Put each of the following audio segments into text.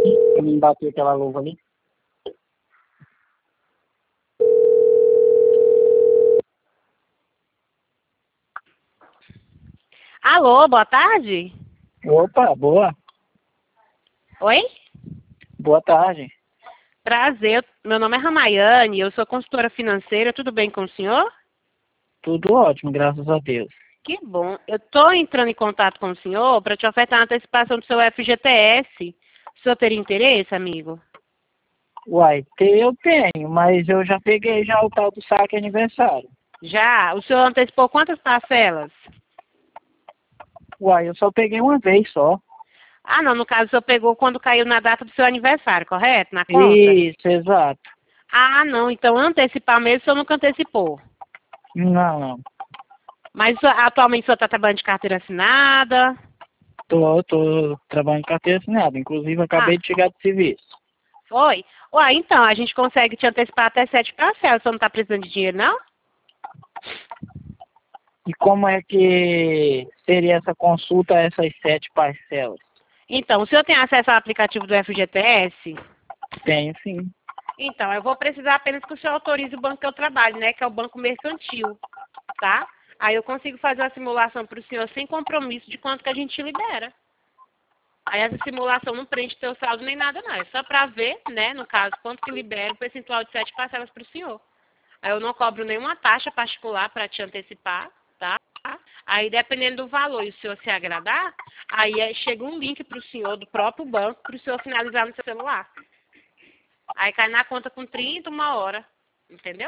Me bateu aquela luva ali. Alô, boa tarde? Opa, boa. Oi? Boa tarde. Prazer, meu nome é Ramayane, eu sou consultora financeira, tudo bem com o senhor? Tudo ótimo, graças a Deus. Que bom. Eu estou entrando em contato com o senhor para te ofertar uma antecipação do seu FGTS. O senhor teria interesse, amigo? Uai, eu tenho, mas eu já peguei já o tal do saque aniversário. Já? O senhor antecipou quantas parcelas? Uai, eu só peguei uma vez só. Ah, não, no caso o senhor pegou quando caiu na data do seu aniversário, correto? Na conta? Isso, exato. Ah, não, então antecipar mesmo o senhor nunca antecipou. Não, não. Mas atualmente o senhor está trabalhando de carteira assinada? Tô trabalhando em carteira assinada. Inclusive, Ah, acabei de chegar do serviço. foi? Ué, então, a gente consegue te antecipar até 7 parcelas. O senhor não está precisando de dinheiro, não? E como é que seria essa consulta, essas 7 parcelas? Então, o senhor tem acesso ao aplicativo do FGTS? Tenho sim. Então, eu vou precisar apenas que o senhor autorize o banco que eu trabalho, né? Que é o Banco Mercantil, tá? Aí eu consigo fazer a simulação para o senhor sem compromisso de quanto que a gente libera. Aí essa simulação não prende teu saldo nem nada, não. É só para ver, né, no caso, quanto que libera o percentual de 7 parcelas para o senhor. Aí eu não cobro nenhuma taxa particular para te antecipar, tá? Aí, dependendo do valor e o senhor se agradar, chega um link para o senhor do próprio banco para o senhor finalizar no seu celular. Aí cai na conta com 30, 1 hora. Entendeu?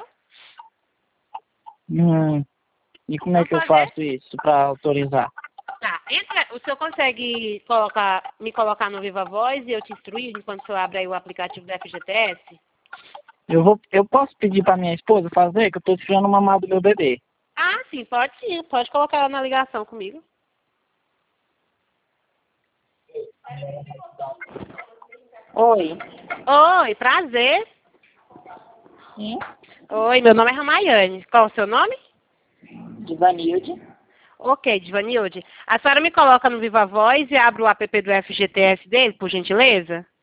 E como é Vamos que eu fazer? faço isso para autorizar? Tá. O senhor consegue me colocar no Viva Voz e eu te instruir enquanto o senhor abre aí o aplicativo do FGTS? Eu posso pedir para minha esposa fazer, que eu tô tirando mamar do meu bebê. Ah, sim, pode sim. Pode colocar ela na ligação comigo. Oi. Oi, prazer. Sim. Oi, meu nome é Ramayane. Qual o seu nome? Divanilde. Ok, Divanilde. A senhora me coloca no Viva Voz e abre o app do FGTS dele, por gentileza?